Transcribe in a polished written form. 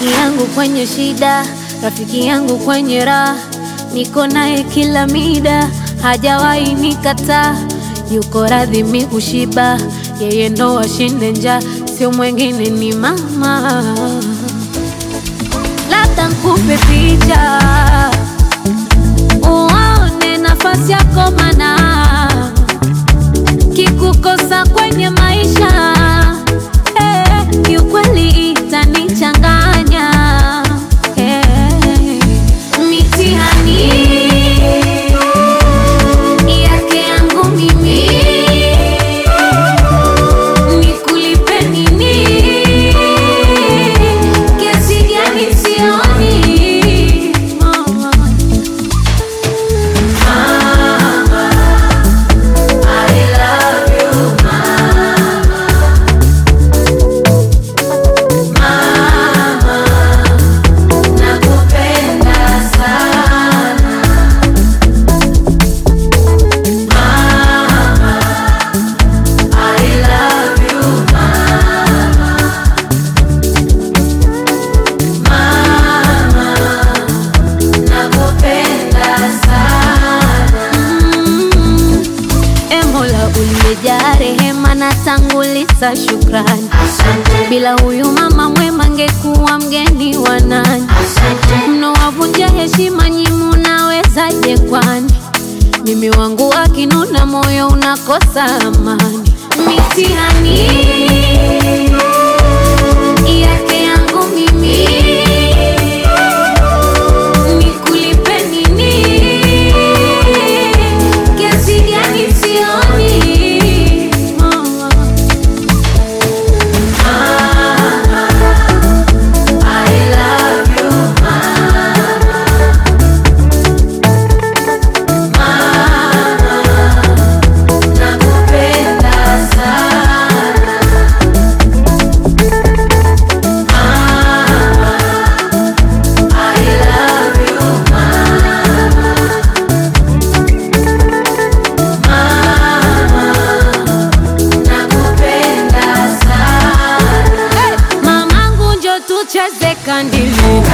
Rafiki yangu kwenye shida, rafiki yangu kwenye raha, niko naye kila mida, hajawahi nikataa. Yuko radhi mimi kushiba, yeye ndo ashinde njaa, sio mwingine ni mama. Labda nikupe picha uone nafasi yako, mana kikukosa kwenye maisha kiukweli itanichanganya. Mitihani yake yangu mimi, nikulipe nini? Kiasi gani sioni. Mama, I love you mama, nakupenda sana mama, I love you mama, nakupenda sana. Mola uliyejaa rehema, natanguliza shukrani. Bila huyu mama mwema ngekuwa mgeni wa nani? Mnowavunja heshima nyi, munawezaje kwani? Mimi wangu akinuna moyo unakosa amani. Mitihani yake yangu mimi, nikulipe nini? Kiasi gani sioni. Mama, I love you mama, nakupenda sana mama, I love you nakupenda sana. Mamangu njo tucheze kandili.